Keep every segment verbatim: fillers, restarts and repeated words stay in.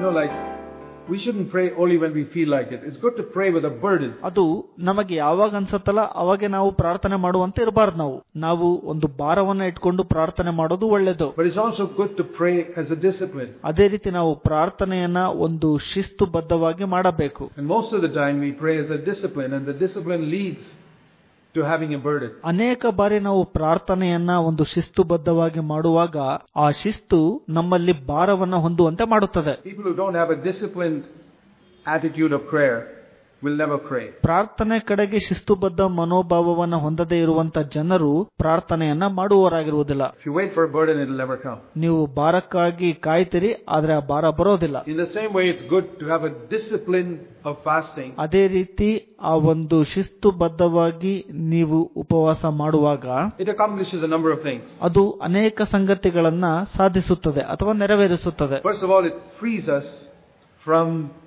know, like, we shouldn't pray only when we feel like it. It's good to pray with a burden. ಅದು ನಮಗೆ ಯಾವಾಗ ಅನ್ಸುತ್ತಲ್ಲ ಅವಾಗೆ ನಾವು ಪ್ರಾರ್ಥನೆ ಮಾಡುವಂತೆ ಇರಬಾರ್ದು. ನಾವು ನಾವು ಒಂದು ಭಾರವನ್ನ ಇಟ್ಕೊಂಡು ಪ್ರಾರ್ಥನೆ ಮಾಡೋದು ಒಳ್ಳೆಯದು. But it's also good to pray as a discipline. ಅದೇ ರೀತಿ ನಾವು ಪ್ರಾರ್ಥನೆಯನ್ನ ಒಂದು ಶಿಸ್ತುಬದ್ಧವಾಗಿ ಮಾಡಬೇಕು. And most of the time we pray as a discipline, and the discipline leads to having a burden. ಅನೇಕ ಬಾರಿ ನಾವು ಪ್ರಾರ್ಥನೆಯನ್ನ ಒಂದು ಶಿಸ್ತುಬದ್ಧವಾಗಿ ಮಾಡುವಾಗ ಆ ಶಿಸ್ತು ನಮ್ಮಲ್ಲಿ ಭಾರವನ್ನ ಹೊಂದುವಂತೆ ಮಾಡುತ್ತದೆ. People who don't have a disciplined attitude of prayer will never pray. ಪ್ರಾರ್ಥನೆ ಕಡೆಗೆ ಶಿಸ್ತುಬದ್ಧ ಮನೋಭಾವವನ್ನು ಹೊಂದದೇ ಇರುವಂತ ಜನರು ಪ್ರಾರ್ಥನೆಯನ್ನ ಮಾಡುವವರಾಗಿರುವುದಿಲ್ಲ. If you wait for a burden, it will never come. ನೀವು ಭಾರಕ್ಕಾಗಿ ಕಾಯ್ತಿರಿ, ಆದ್ರೆ ಆ ಭಾರ ಬರೋದಿಲ್ಲ. In the same way, it's good to have a discipline of fasting. ಅದೇ ರೀತಿ ಆ ಒಂದು ಶಿಸ್ತುಬದ್ಧವಾಗಿ ನೀವು ಉಪವಾಸ ಮಾಡುವಾಗ It accomplishes a number of things. ಅದು ಅನೇಕ ಸಂಗತಿಗಳನ್ನ ಸಾಧಿಸುತ್ತದೆ ಅಥವಾ ನೆರವೇರಿಸುತ್ತದೆ. First of all, it frees us from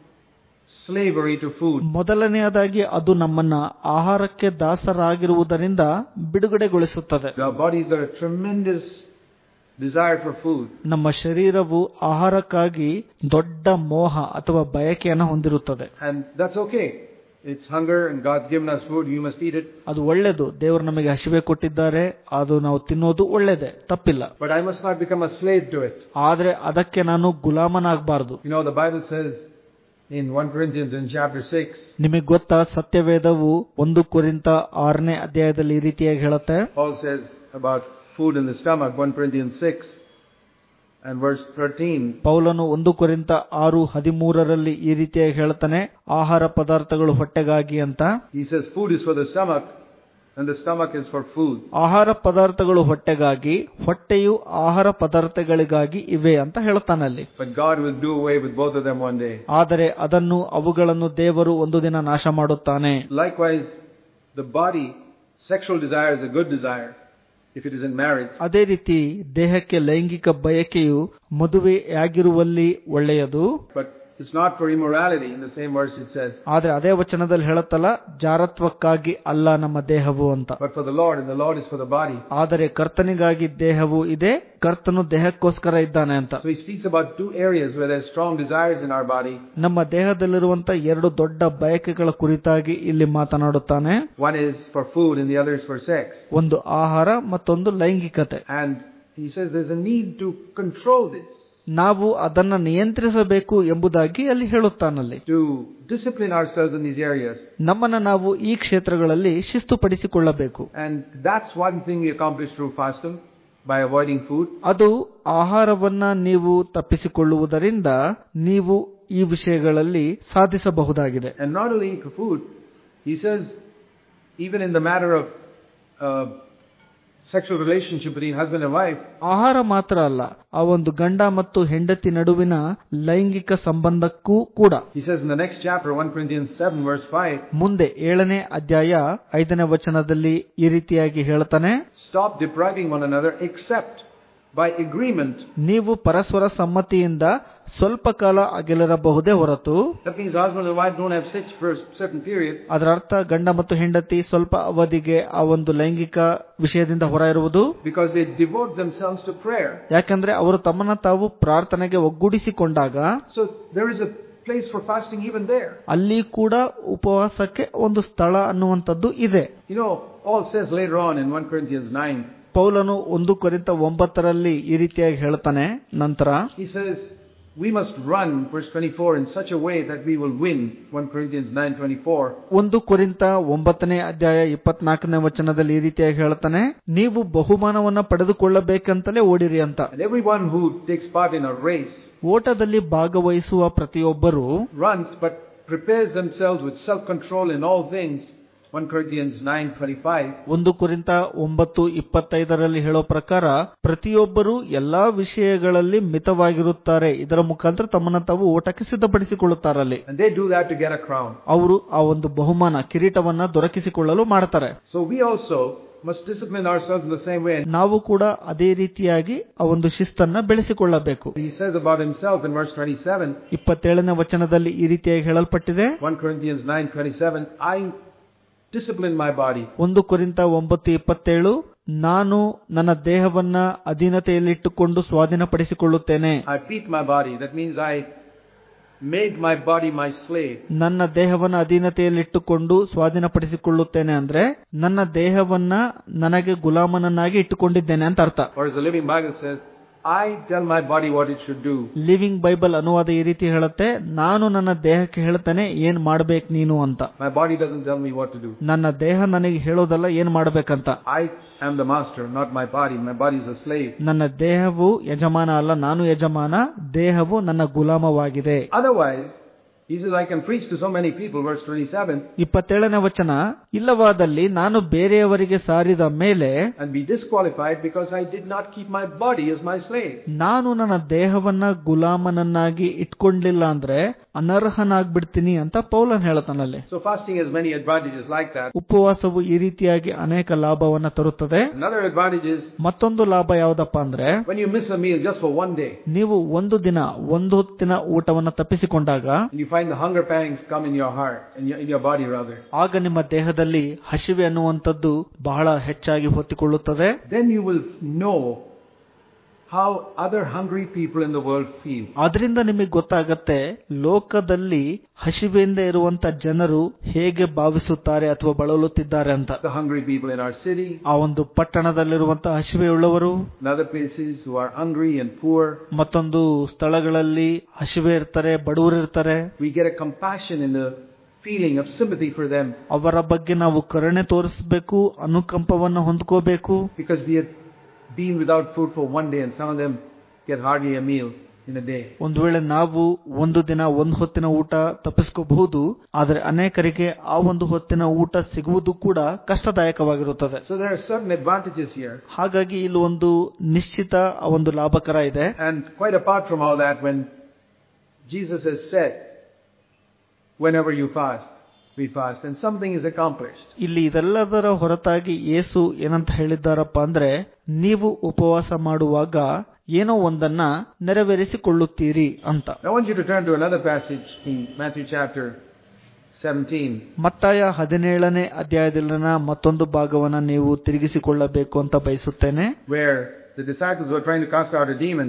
slavery to food. ಮೊದಲನೆಯದಾಗಿ ಅದು ನಮ್ಮನ್ನ ಆಹಾರಕ್ಕೆ ದಾಸರಾಗಿರುವುದರಿಂದ ಬಿಡುಗಡೆಗೊಳಿಸುತ್ತದೆ. Our body's got a tremendous desire for food. ನಮ್ಮ ಶರೀರವು ಆಹಾರಕ್ಕಾಗಿ ದೊಡ್ಡ ಮೋಹ ಅಥವಾ ಬಯಕೆಯನ್ನು ಹೊಂದಿರುತ್ತದೆ. And that's okay. It's hunger and God's given us food, you must eat it. ಅದು ಒಳ್ಳೆಯದು, ದೇವರು ನಮಗೆ ಹಸಿವೆ ಕೊಟ್ಟಿದ್ದಾರೆ, ಅದು ನಾವು ತಿನ್ನೋದು ಒಳ್ಳೆಯದೇ, ತಪ್ಪಿಲ್ಲ. But I must not become a slave to it. ಆದ್ರೆ ಅದಕ್ಕೆ ನಾನು ಗುಲಾಮನಾಗಬಾರದು. You know, the Bible says in First Corinthians in chapter six, ನಿಮಗೆ ಗೊತ್ತಾ, ಸತ್ಯವೇದವು ಒಂದು ಕೊರಿಂಥ ಆರನೇ ಅಧ್ಯಾಯದಲ್ಲಿ ಈ ರೀತಿಯಾಗಿ ಹೇಳುತ್ತೆ. Paul says about food in the stomach, First Corinthians six and verse thirteen. ಪೌಲನು ಒಂದು ಕೊರಿಂಥ ಆರು ಹದಿಮೂರರಲ್ಲಿ ಈ ರೀತಿಯಾಗಿ ಹೇಳ್ತಾನೆ, ಆಹಾರ ಪದಾರ್ಥಗಳು ಹೊಟ್ಟೆಗಾಗಿ ಅಂತ. He says food is for the stomach and the stomach is for food. ಆಹಾರ ಪದಾರ್ಥಗಳು ಹೊಟ್ಟೆಗಾಗಿ, ಹೊಟ್ಟೆಯು ಆಹಾರ ಪದಾರ್ಥಗಳಿಗಾಗಿ ಇವೆ ಅಂತ ಹೇಳ್ತಾನಲ್ಲಿ. But God will do away with both of them one day. ಆದರೆ ಅದನ್ನು ಅವುಗಳನ್ನು ದೇವರು ಒಂದು ದಿನ ನಾಶ ಮಾಡುತ್ತಾನೆ. Likewise, the body, sexual desire is a good desire if it is in marriage. ಅದೇ ರೀತಿ ದೇಹಕ್ಕೆ ಲೈಂಗಿಕ ಬಯಕೆಯು ಮದುವೆಯಾಗಿರುವಲ್ಲಿ ಒಳ್ಳೆಯದು. But it's not for immorality. In the same verse it says. ಆದ್ರೆ ಅದೇ ವಚನದಲ್ಲಿ ಹೇಳುತ್ತಲ್ಲ, ಜಾರತ್ವಕ್ಕಾಗಿ ಅಲ್ಲ ನಮ್ಮ ದೇಹವು ಅಂತ. But for the Lord, and the Lord is for the body. ಆದರೆ ಕರ್ತನಿಗಾಗಿ ದೇಹವು ಇದೆ, ಕರ್ತನು ದೇಹಕ್ಕೋಸ್ಕರ ಇದ್ದಾನೆ ಅಂತ. So he speaks about two areas where there's strong desires in our body. ನಮ್ಮ ದೇಹದಲ್ಲಿರುವಂತ ಎರಡು ದೊಡ್ಡ ಬಯಕೆಗಳ ಕುರಿತಾಗಿ ಇಲ್ಲಿ ಮಾತನಾಡುತ್ತಾನೆ. One is for food and the other is for sex. ಒಂದು ಆಹಾರ, ಮತ್ತೊಂದು ಲೈಂಗಿಕತೆ. And he says there's a need to control this. ನಾವು ಅದನ್ನ ನಿಯಂತ್ರಿಸಬೇಕು ಎಂಬುದಾಗಿ ಅಲ್ಲಿ ಹೇಳುತ್ತಾನಲ್ಲಿ. To discipline ourselves in these areas. ನಮ್ಮನ್ನ ನಾವು ಈ ಕ್ಷೇತ್ರಗಳಲ್ಲಿ ಶಿಸ್ತುಪಡಿಸಿಕೊಳ್ಳಬೇಕು. And that's one thing we accomplish through fasting, by avoiding food. ಅದು ಆಹಾರವನ್ನ ನೀವು ತಪ್ಪಿಸಿಕೊಳ್ಳುವುದರಿಂದ ನೀವು ಈ ವಿಷಯಗಳಲ್ಲಿ ಸಾಧಿಸಬಹುದಾಗಿದೆ. And not only food, he says even in the matter of uh, sexual relationship between husband and wife. ಆಹಾರ ಮಾತ್ರ ಅಲ್ಲ, ಆ ಒಂದು ಗಂಡ ಮತ್ತು ಹೆಂಡತಿ ನಡುವಿನ ಲೈಂಗಿಕ ಸಂಬಂಧಕ್ಕೂ ಕೂಡ. He says in the next chapter, First Corinthians seven verse five. ಮುಂದೆ ಏಳನೇ ಅಧ್ಯಾಯ ಐದನೇ ವಚನದಲ್ಲಿ ಈ ರೀತಿಯಾಗಿ ಹೇಳ್ತಾನೆ, Stop depriving one another except by agreement. ನೀವು ಪರಸ್ಪರ ಸಮ್ಮತಿಯಿಂದ ಸ್ವಲ್ಪ ಕಾಲ ಅಗಲಿರಬಹುದೇ ಹೊರತು. That means husband and wife don't have sex for a certain period. ಅದರ ಅರ್ಥ ಗಂಡ ಮತ್ತು ಹೆಂಡತಿ ಸ್ವಲ್ಪ ಅವಧಿಗೆ ಆ ಒಂದು ಲೈಂಗಿಕ ವಿಷಯದಿಂದ ಹೊರ ಇರುವುದು. Because they devote themselves to prayer. ಯಾಕಂದ್ರೆ ಅವರು ತಮ್ಮನ್ನ ತಾವು ಪ್ರಾರ್ಥನೆಗೆ ಒಗ್ಗೂಡಿಸಿಕೊಂಡಾಗ. So there is a place for fasting even there. ಅಲ್ಲಿ ಕೂಡ ಉಪವಾಸಕ್ಕೆ ಒಂದು ಸ್ಥಳ ಅನ್ನುವಂಥದ್ದು ಇದೆ. You know, Paul says later on in First Corinthians nine. ಪೌಲನು ಒಂದು ಕೊರಿಂಥ ಒಂಬತ್ತರಲ್ಲಿ ಈ ರೀತಿಯಾಗಿ ಹೇಳ್ತಾನೆ ನಂತರ. He says we must run, verse twenty-four, in such a way that we will win. First Corinthians nine twenty-four. ಒಂದು ಕೊರಿಂಥ ಒಂಬತ್ತನೇ ಅಧ್ಯಾಯ ಇಪ್ಪತ್ನಾಲ್ಕನೇ ವಚನದಲ್ಲಿ ಈ ರೀತಿಯಾಗಿ ಹೇಳ್ತಾನೆ, ನೀವು ಬಹುಮಾನವನ್ನ ಪಡೆದುಕೊಳ್ಳಬೇಕಂತಲೇ ಓಡಿರಿ ಅಂತ. And everyone who takes part in a race, ಓಟದಲ್ಲಿ ಭಾಗವಹಿಸುವ ಪ್ರತಿಯೊಬ್ಬರು, runs but prepares themselves with self-control in all things. First Corinthians nine twenty-five. ಒಂದು ಕೊರಿಂಥ ಒಂಬತ್ತು ಇಪ್ಪತ್ತೈದರಲ್ಲಿ ಹೇಳೋ ಪ್ರಕಾರ ಪ್ರತಿಯೊಬ್ಬರು ಎಲ್ಲಾ ವಿಷಯಗಳಲ್ಲಿ ಮಿತವಾಗಿರುತ್ತಾರೆ, ಇದರ ಮುಖಾಂತರ ತಮ್ಮನ್ನ ತಾವು ಓಟಕ್ಕೆ ಸಿದ್ಧಪಡಿಸಿಕೊಳ್ಳುತ್ತಾರಲ್ಲಿ. And they do that to get a crown. ಅವರು ಆ ಒಂದು ಬಹುಮಾನ ಕಿರೀಟವನ್ನ ದೊರಕಿಸಿಕೊಳ್ಳಲು ಮಾಡ್ತಾರೆ. So we also must discipline ourselves in the same way. ನಾವು ಕೂಡ ಅದೇ ರೀತಿಯಾಗಿ ಆ ಒಂದು ಶಿಸ್ತನ್ನ ಬೆಳೆಸಿಕೊಳ್ಳಬೇಕು. He says about himself in verse twenty-seven. ಇಪ್ಪತ್ತೇಳನೇ ವಚನದಲ್ಲಿ ಈ ರೀತಿಯಾಗಿ ಹೇಳಲ್ಪಟ್ಟಿದೆ. First Corinthians nine twenty-seven. I discipline my body. ಒಂದು ಕೊರಿಂಥ ಒಂಬತ್ತು ಇಪ್ಪತ್ತೇಳು, ನಾನು ನನ್ನ ದೇಹವನ್ನ ಅಧೀನತೆಯಲ್ಲಿಟ್ಟುಕೊಂಡು ಸ್ವಾಧೀನಪಡಿಸಿಕೊಳ್ಳುತ್ತೇನೆ. I beat my body. That means I made my body my slave. ನನ್ನ ದೇಹವನ್ನು ಅಧೀನತೆಯಲ್ಲಿಟ್ಟುಕೊಂಡು ಸ್ವಾಧೀನಪಡಿಸಿಕೊಳ್ಳುತ್ತೇನೆ ಅಂದ್ರೆ ನನ್ನ ದೇಹವನ್ನ ನನಗೆ ಗುಲಾಮನನ್ನಾಗಿ ಇಟ್ಟುಕೊಂಡಿದ್ದೇನೆ ಅಂತ ಅರ್ಥ. Or as the Living Bible says, I tell my body what it should do. Living bible ಅನುವಾದ ಈ ರೀತಿ ಹೇಳುತ್ತೆ, ನಾನು ನನ್ನ ದೇಹಕ್ಕೆ ಹೇಳ್ತೇನೆ ಏನ್ ಮಾಡ್ಬೇಕು ನೀನು ಅಂತ. My body doesn't tell me what to do. ನನ್ನ ದೇಹ ನನಗೆ ಹೇಳೋದಲ್ಲ ಏನ್ ಮಾಡ್ಬೇಕಂತ. I am the master, not my body. My body is a slave. ನನ್ನ ದೇಹವು ಯಜಮಾನ ಅಲ್ಲ, ನಾನು ಯಜಮಾನ, ದೇಹವು ನನ್ನ ಗುಲಾಮವಾಗಿದೆ. Otherwise, he says, I can preach to so many people, verse twenty-seven. ಇಪ್ಪತ್ತೇಳನೇ ವಚನ, ಇಲ್ಲವಾದಲ್ಲಿ ನಾನು ಬೇರೆಯವರಿಗೆ ಸಾರಿದ ಮೇಲೆ and be disqualified because I did not keep my body as my slave. ನಾನು ನನ್ನ ದೇಹವನ್ನ ಗುಲಾಮನನ್ನಾಗಿ ಇಟ್ಕೊಂಡಿಲ್ಲ ಅಂದ್ರೆ ಅನರ್ಹನಾಗ್ಬಿಡ್ತೀನಿ ಅಂತ ಪೌಲನ್ ಹೇಳ್ತಾನಲ್ಲಿ. So fasting has many advantages like that. ಉಪವಾಸವು ಈ ರೀತಿಯಾಗಿ ಅನೇಕ ಲಾಭವನ್ನ ತರುತ್ತದೆ. Another advantage is, ಮತ್ತೊಂದು ಲಾಭ ಯಾವ್ದಪ್ಪ ಅಂದ್ರೆ, when you miss a meal just for one day, ನೀವು ಒಂದು ದಿನ ಒಂದು ಹೊತ್ತಿನ ಊಟವನ್ನ ತಪ್ಪಿಸಿಕೊಂಡಾಗ you find the hunger pangs come in your heart, in your, in your body rather. ಆಗ ನಿಮ್ಮ ದೇಹದಲ್ಲಿ ಹಸಿವೆ ಅನ್ನುವಂಥದ್ದು ಬಹಳ ಹೆಚ್ಚಾಗಿ ಹೊತ್ತಿಕೊಳ್ಳುತ್ತದೆ. Then you will know how other hungry people in the world feel. ಅದರಿಂದ ನಿಮಗೆ ಗೊತ್ತಾಗತ್ತೆ ಲೋಕದಲ್ಲಿ ಹಸಿವೆಯಿಂದ ಇರುವಂತ ಜನರು ಹೇಗೆ ಭಾವಿಸುತ್ತಾರೆ ಅಥವಾ ಬಳಲುತ್ತಿದ್ದಾರೆ ಅಂತ. The hungry people in our city, ಆ ಒಂದು ಪಟ್ಟಣದಲ್ಲಿರುವಂತಹ ಹಸಿವೆಯುಳ್ಳವರು, in other places who are hungry and poor, ಮತ್ತೊಂದು ಸ್ಥಳಗಳಲ್ಲಿ ಹಸಿವೆ ಇರ್ತಾರೆ, ಬಡವರು ಇರ್ತಾರೆ. we get a compassion and a feeling of sympathy for them. ಅವರ ಬಗ್ಗೆ ನಾವು ಕರುಣೆ ತೋರಿಸಬೇಕು, ಅನುಕಂಪವನ್ನು ಹೊಂದ್ಕೋಬೇಕು. Because we have been without food for one day and some of them get hardly a meal in a day. ಒಂದು ವೇಳೆ ನಾವು ಒಂದು ದಿನ ಒಂದು ಹೊತ್ತಿನ ಊಟ ತಪ್ಪಿಸ್ಕೋಬಹುದು, ಆದರೆ ಅನೇಕರಿಗೆ ಆ ಒಂದು ಹೊತ್ತಿನ ಊಟ ಸಿಗುವುದು ಕೂಡ ಕಷ್ಟದಾಯಕವಾಗಿರುತ್ತದೆ. So there are certain advantages here. ಹಾಗಾಗಿ ಇಲ್ಲಿ ಒಂದು ನಿಶ್ಚಿತ ಒಂದು ಲಾಭಕರ ಇದೆ. And quite apart from all that, when Jesus has said, whenever you fast, we fast, and something is accomplished. ಇಲ್ಲಿ ಇದೆಲ್ಲದರ ಹೊರತಾಗಿ ಯೇಸು ಏನಂತ ಹೇಳಿದ್ದಾರಪ್ಪ ಅಂದ್ರೆ, ನೀವು ಉಪವಾಸ ಮಾಡುವಾಗ ಏನೋ ಒಂದನ್ನ ನೆರವೇರಿಸಿಕೊಳ್ಳುತ್ತೀರಿ ಅಂತ. I want you to turn to another passage in Matthew chapter seventeen. ಮತ್ತಾಯ ಹದಿನೇಳನೇ ಅಧ್ಯಾಯದಲ್ಲಿನ ಮತ್ತೊಂದು ಭಾಗವನ್ನ ನೀವು ತಿರುಗಿಸಿಕೊಳ್ಳಬೇಕು ಅಂತ ಬಯಸುತ್ತೇನೆ. Where the disciples were trying to cast out a demon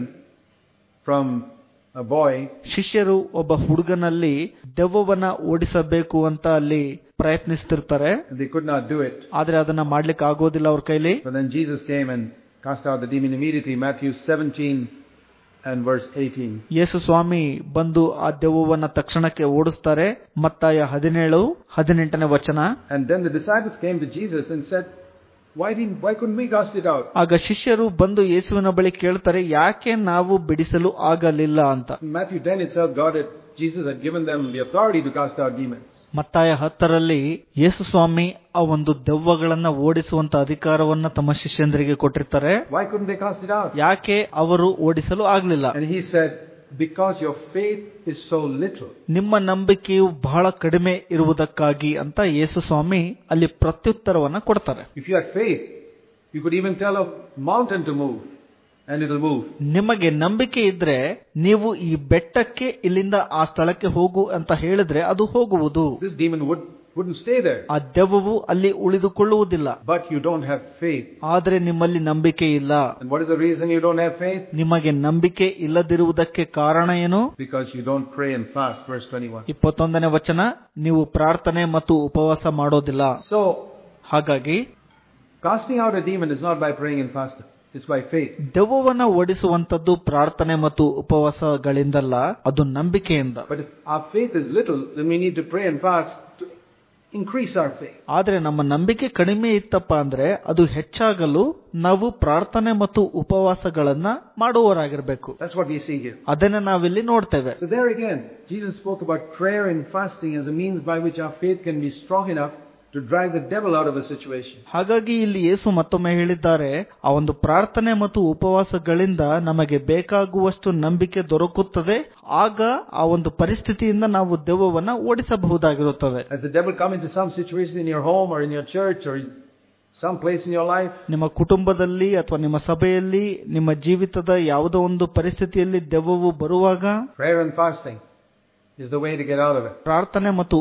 from a boy. ಶಿಷ್ಯರು ಒಬ್ಬ ಹುಡುಗನಲ್ಲಿ ದೆವ್ವವನ್ನ ಓಡಿಸಬೇಕು ಅಂತ ಅಲ್ಲಿ ಪ್ರಯತ್ನಿಸ್ತಿರ್ತಾರೆ. They could not do it. ಆದ್ರೆ ಅದನ್ನ ಮಾಡ್ಲಿಕ್ಕೆ ಆಗೋದಿಲ್ಲ ಅವ್ರ ಕೈಲಿ. But then Jesus came and cast out the demon immediately. Matthew seventeen and verse eighteen. ಯೇಸು ಸ್ವಾಮಿ ಬಂದು ಆ ದೆವ್ವವನ್ನ ತಕ್ಷಣಕ್ಕೆ ಓಡಿಸ್ತಾರೆ. ಮತ್ತಾಯ ಹದಿನೇಳು ಹದಿನೆಂಟನೇ ವಚನ. And then the disciples came to Jesus and said, Why didn't, why couldn't we cast it out? ಆಗ ಶಿಷ್ಯರು ಬಂದು ಯೇಸುವಿನ ಬಳಿ ಕೇಳ್ತಾರೆ, ಯಾಕೆ ನಾವು ಬಿಡಿಸಲು ಆಗಲಿಲ್ಲ ಅಂತ. In Matthew ten itself, God had, Jesus had given them the authority to cast out demons. ಮತ್ತಾಯ ಹತ್ತರಲ್ಲಿ ಯೇಸು ಸ್ವಾಮಿ ಆ ಒಂದು ದೆವ್ವಗಳನ್ನ ಓಡಿಸುವಂತ ಅಧಿಕಾರವನ್ನ ತಮ್ಮ ಶಿಷ್ಯಂದರಿಗೆ ಕೊಟ್ಟಿರ್ತಾರೆ. Why couldn't they cast it out? ಯಾಕೆ ಅವರು ಓಡಿಸಲು ಆಗ್ಲಿಲ್ಲ? And he said, because your faith is so little. ನಿಮ್ಮ ನಂಬಿಕೆಯು ಬಹಳ ಕಡಿಮೆ ಇರುವುದಕ್ಕಾಗಿ ಅಂತ ಯೇಸು ಸ್ವಾಮಿ ಅಲ್ಲಿ ಪ್ರತ್ಯುತ್ತರವನ್ನ ಕೊಡ್ತಾರೆ. If you had faith, you could even tell a mountain to move and it will move. ನಿಮಗೆ ನಂಬಿಕೆ ಇದ್ರೆ ನೀವು ಈ ಬೆಟ್ಟಕ್ಕೆ ಇಲ್ಲಿಂದ ಆ ಸ್ಥಳಕ್ಕೆ ಹೋಗು ಅಂತ ಹೇಳಿದ್ರೆ ಅದು ಹೋಗುವುದು. This demon would wouldn't stay there. ಆ ದೆವ್ವವು ಅಲ್ಲಿ ಉಳಿದುಕೊಳ್ಳುವುದಿಲ್ಲ. But you don't have faith. ಆದರೆ ನಿಮ್ಮಲ್ಲಿ ನಂಬಿಕೆ ಇಲ್ಲ. And what is the reason you don't have faith? ನಿಮಗೆ ನಂಬಿಕೆ ಇಲ್ಲದಿರುವುದಕ್ಕೆ ಕಾರಣ ಏನು? Because you don't pray and fast. Verse twenty-one. ಇಪ್ಪತ್ತೊಂದನೇ ವಚನ, ನೀವು ಪ್ರಾರ್ಥನೆ ಮತ್ತು ಉಪವಾಸ ಮಾಡೋದಿಲ್ಲ. So, ಹಾಗಾಗಿ casting out a demon is not by praying and fasting. It's by faith. ದೆವ್ವವನ್ನು ಓಡಿಸುವಂತದ್ದು ಪ್ರಾರ್ಥನೆ ಮತ್ತು ಉಪವಾಸಗಳಿಂದಲ್ಲ, ಅದು ನಂಬಿಕೆಯಿಂದ. But if our faith is little, then we need to pray and fast to increase our faith. ಆದ್ರೆ ನಮ್ಮ ನಂಬಿಕೆ ಕಡಿಮೆ ಇತ್ತಪ್ಪ ಅಂದ್ರೆ ಅದು ಹೆಚ್ಚಾಗಲು ನಾವು ಪ್ರಾರ್ಥನೆ ಮತ್ತು ಉಪವಾಸಗಳನ್ನ ಮಾಡುವವರಾಗಿರ್ಬೇಕು. That's what we see here. ಅದನ್ನ ನಾವಿಲ್ಲಿ ನೋಡ್ತೇವೆ. So there again, Jesus spoke about prayer and fasting as a means by which our faith can be strong enough to drive the devil out of a situation. ಹಾಗಾಗಿ ಇಲ್ಲಿ ಯೇಸು ಮತ್ತೊಮ್ಮೆ ಹೇಳಿದ್ದಾರೆ, ಆ ಒಂದು ಪ್ರಾರ್ಥನೆ ಮತ್ತು ಉಪವಾಸಗಳಿಂದ ನಮಗೆ ಬೇಕಾಗುವಷ್ಟು ನಂಬಿಕೆ ದೊರಕುತ್ತದೆ. ಆಗ ಆ ಒಂದು ಪರಿಸ್ಥಿತಿಯಿಂದ ನಾವು ದೆವ್ವವನ್ನ ಓಡಿಸಬಹುದಾಗಿರುತ್ತದೆ. As the devil come into some situation in your home or in your church or some place in your life, ನಿಮ್ಮ ಕುಟುಂಬದಲ್ಲಿ ಅಥವಾ ನಿಮ್ಮ ಸಭೆಯಲ್ಲಿ ನಿಮ್ಮ ಜೀವಿತದ ಯಾವುದೋ ಒಂದು ಪರಿಸ್ಥಿತಿಯಲ್ಲಿ ದೆವ್ವವು ಬರುವಾಗ prayer and fasting is the way to get out of it. ಪ್ರಾರ್ಥನೆ ಮತ್ತು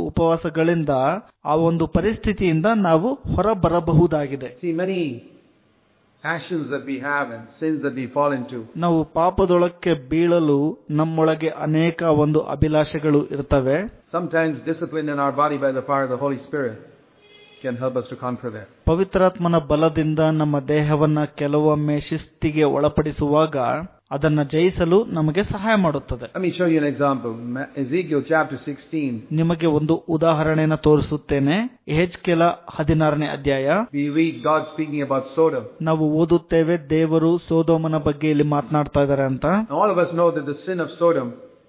ಉಪವಾಸಗಳಿಂದ ಆ ಒಂದು ಪರಿಸ್ಥಿತಿಯಿಂದ ನಾವು ಹೊರಬರಬಹುದಾಗಿದೆ. See, many passions that we have and sins that we fall into. ನಾವು ಪಾಪದೊಳಕ್ಕೆ ಬೀಳಲು ನಮ್ಮೊಳಗೆ ಅನೇಕ ಒಂದು ಅಭಿಲಾಷೆಗಳು ಇರ್ತವೆ. Sometimes discipline in our body by the power of the Holy Spirit can help us to conquer that. ಪವಿತ್ರಾತ್ಮನ ಬಲದಿಂದ ನಮ್ಮ ದೇಹವನ್ನ ಕೆಲವೊಮ್ಮೆ ಶಿಸ್ತಿಗೆ ಒಳಪಡಿಸುವಾಗ ಅದನ್ನ ಜಯಿಸಲು ನಮಗೆ ಸಹಾಯ ಮಾಡುತ್ತದೆ. Let me show you an example. Ezekiel chapter sixteen. ನಿಮಗೆ ಒಂದು ಉದಾಹರಣೆಯನ್ನು ತೋರಿಸುತ್ತೇನೆ. ಯೆಹೆಜ್ಕೇಲ ಹದಿನಾರನೇ ಅಧ್ಯಾಯ. We read God speaking about Sodom. ನಾವು ಓದುತ್ತೇವೆ ದೇವರು ಸೊದೋಮನ ಬಗ್ಗೆ ಇಲ್ಲಿ ಮಾತನಾಡ್ತಾ ಇದ್ದಾರೆ ಅಂತ. All of us know that the sin of Sodom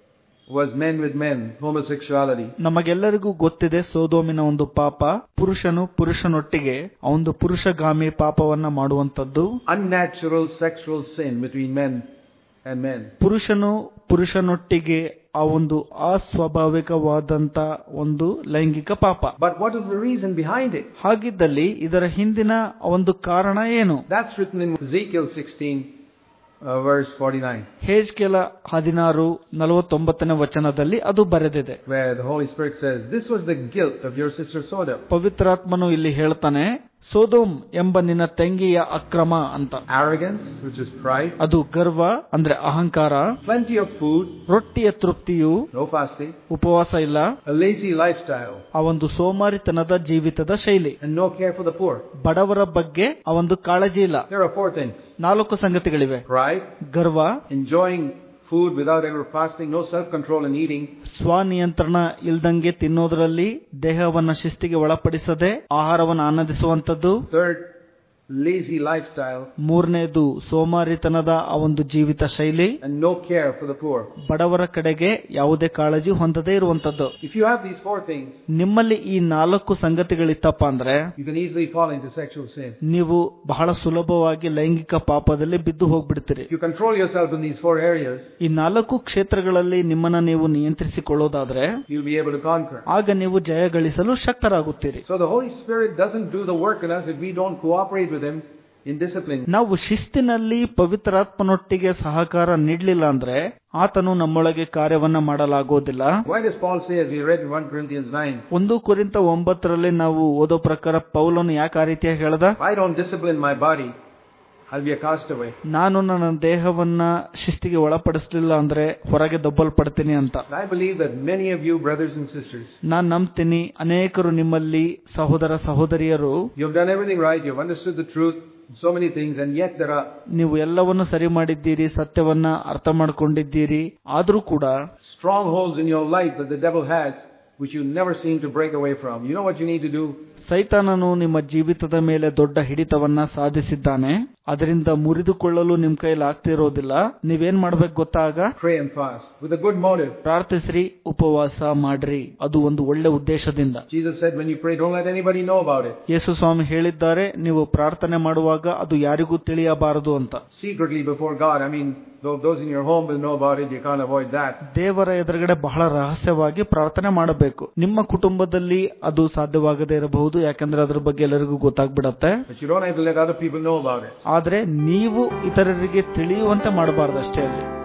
was men with men, homosexuality. ನಮಗೆಲ್ಲರಿಗೂ ಗೊತ್ತಿದೆ ಸೊದೋಮಿನ ಒಂದು ಪಾಪ ಪುರುಷನು ಪುರುಷನೊಟ್ಟಿಗೆ ಒಂದು ಪುರುಷಗಾಮಿ ಪಾಪವನ್ನ ಮಾಡುವಂತದ್ದು. Unnatural sexual sin between men and men. ಪುರುಷನು ಪುರುಷನೊಟ್ಟಿಗೆ ಆ ಒಂದು ಅಸ್ವಾಭಾವಿಕವಾದಂತ ಒಂದು ಲೈಂಗಿಕ ಪಾಪ. But what is the reason behind it? ಹಾಗಿದ್ದಲ್ಲಿ ಇದರ ಹಿಂದಿನ ಒಂದು ಕಾರಣ ಏನು? That's written in Ezekiel sixteen uh, verse forty-nine. ಯೆಹೆಜ್ಕೇಲ ಹದಿನಾರು ನಲವತ್ತೊಂಬತ್ತನೇ ವಚನದಲ್ಲಿ ಅದು ಬರೆದಿದೆ. Where the Holy Spirit says, this was the guilt of your sister Sodom. ಪವಿತ್ರಾತ್ಮನು ಇಲ್ಲಿ ಹೇಳ್ತಾನೆ ಸೊದೋಮ್ ಎಂಬ ನಿನ್ನ ತಂಗಿಯ ಅಕ್ರಮ ಅಂತ. Arrogance, which is pride. ಅದು ಗರ್ವ ಅಂದ್ರೆ ಅಹಂಕಾರ. Plenty of food. ರೊಟ್ಟಿಯ ತೃಪ್ತಿಯು. No fasting. ಉಪವಾಸ ಇಲ್ಲ. A lazy lifestyle. ಆ ಒಂದು ಸೋಮಾರಿತನದ ಜೀವಿತದ ಶೈಲಿ. And no care for the poor. ಬಡವರ ಬಗ್ಗೆ ಆ ಒಂದು ಕಾಳಜಿ ಇಲ್ಲ. There are four things. ನಾಲ್ಕು ಸಂಗತಿಗಳಿವೆ. Pride. ಗರ್ವ. Enjoying food without ever fasting, no self-control in eating. ಸ್ವನಿಯಂತ್ರಣ ಇಲ್ದಂಗೆ ತಿನ್ನೋದ್ರಲ್ಲಿ, ದೇಹವನ್ನ ಶಿಸ್ತಿಗೆ ಒಳಪಡಿಸದೆ ಆಹಾರವನ್ನು ಆನಂದಿಸುವಂತದ್ದು. Third, lazy lifestyle. ಮೂರನೇದು ಸೋಮಾರಿತನದ ಆ ಒಂದು ಜೀವಿತ ಶೈಲಿ. And no care for the poor. ಬಡವರ ಕಡೆಗೆ ಯಾವುದೇ ಕಾಳಜಿ ಹೊಂದದೇ ಇರುವಂತದ್ದು. If you have these four things, ನಿಮ್ಮಲ್ಲಿ ಈ ನಾಲ್ಕು ಸಂಗತಿಗಳಿತ್ತಪ್ಪ ಅಂದ್ರೆ you can easily fall into sexual sin. ನೀವು ಬಹಳ ಸುಲಭವಾಗಿ ಲೈಂಗಿಕ ಪಾಪದಲ್ಲಿ ಬಿದ್ದು ಹೋಗ್ಬಿಡ್ತೀರಿ. You control yourself in these four areas. ಈ ನಾಲ್ಕು ಕ್ಷೇತ್ರಗಳಲ್ಲಿ ನಿಮ್ಮನ್ನ ನೀವು ನಿಯಂತ್ರಿಸಿಕೊಳ್ಳೋದಾದ್ರೆ you'll be able to conquer. ಆಗ ನೀವು ಜಯ ಗಳಿಸಲು ಶಕ್ತರಾಗುತ್ತೀರಿ. So the Holy Spirit doesn't do the work in us if we don't cooperate with him in discipline. ನಾವು ಶಿಸ್ತಿನಲ್ಲಿ ಪವಿತ್ರಾತ್ಮನೊಟ್ಟಿಗೆ ಸಹಕಾರ ನೀಡಲಿಲ್ಲ ಅಂದ್ರೆ ಆತನು ನಮ್ಮೊಳಗೆ ಕಾರ್ಯವನ್ನ ಮಾಡಲಾಗೋದಿಲ್ಲ. Why does Paul say, as we read in First Corinthians nine, ಒಂದು ಕೊರಿಂಥ ಒಂಬತ್ತರಲ್ಲಿ ನಾವು ಓದೋ ಪ್ರಕಾರ ಪೌಲನು ಯಾಕೆ ಆ ರೀತಿಯಾಗಿ ಹೇಳ್ದ? I don't discipline my body, I'll be a castaway. ನಾನು ನನ್ನ ದೇಹವನ್ನ ಶಿಸ್ತಿಗೆ ಒಳಪಡಿಸಲಿಲ್ಲ ಅಂದ್ರೆ ಹೊರಗೆ ದಬ್ಬಲ್ಪಡ್ತೀನಿ ಅಂತ. I believe that many of you brothers and sisters, ನಾನ್ ನಂಬ್ತೀನಿ ಅನೇಕರು ನಿಮ್ಮಲ್ಲಿ ಸಹೋದರ ಸಹೋದರಿಯರು, you've done everything right, you've understood the truth, so many things, and yet there are ನೀವು ಎಲ್ಲವನ್ನು ಸರಿ ಮಾಡಿದ್ದೀರಿ, ಸತ್ಯವನ್ನ ಅರ್ಥ ಮಾಡ್ಕೊಂಡಿದ್ದೀರಿ, ಆದ್ರೂ ಕೂಡ strongholds in your life that the devil has which you never seem to break away from. You know what you need to do? ಸೈತಾನನು ನಿಮ್ಮ ಜೀವಿತದ ಮೇಲೆ ದೊಡ್ಡ ಹಿಡಿತವನ್ನ ಸಾಧಿಸಿದ್ದಾನೆ. ಅದರಿಂದ ಮುರಿದುಕೊಳ್ಳಲು ನಿಮ್ ಕೈಲಿ ಆಗ್ತಿರೋದಿಲ್ಲ. ನೀವೇನ್ ಮಾಡ್ಬೇಕು ಗೊತ್ತಾಗ? Pray and fast with a good motive. ಪ್ರಾರ್ಥಿಸ್ರಿ, ಉಪವಾಸ ಮಾಡ್ರಿ, ಅದು ಒಂದು ಒಳ್ಳೆ ಉದ್ದೇಶದಿಂದ. Jesus said, when you pray, don't let anybody know about it. ಯೇಸು ಸ್ವಾಮಿ ಹೇಳಿದ್ದಾರೆ, ನೀವು ಪ್ರಾರ್ಥನೆ ಮಾಡುವಾಗ ಅದು ಯಾರಿಗೂ ತಿಳಿಯಬಾರದು ಅಂತ. Secretly before God, I mean, those in your home will know about it, you can't avoid that. ದೇವರ ಎದುರುಗಡೆ ಬಹಳ ರಹಸ್ಯವಾಗಿ ಪ್ರಾರ್ಥನೆ ಮಾಡಬೇಕು. ನಿಮ್ಮ ಕುಟುಂಬದಲ್ಲಿ ಅದು ಸಾಧ್ಯವಾಗದೇ ಇರಬಹುದು, ಯಾಕಂದ್ರೆ ಅದ್ರ ಬಗ್ಗೆ ಎಲ್ಲರಿಗೂ ಗೊತ್ತಾಗ್ಬಿಡತ್ತೆ. But you don't have to let other people know about it. ಆದ್ರೆ ನೀವು ಇತರರಿಗೆ ತಿಳಿಯುವಂತೆ ಮಾಡಬಾರದು ಅಷ್ಟೇ ಅಲ್ಲಿ.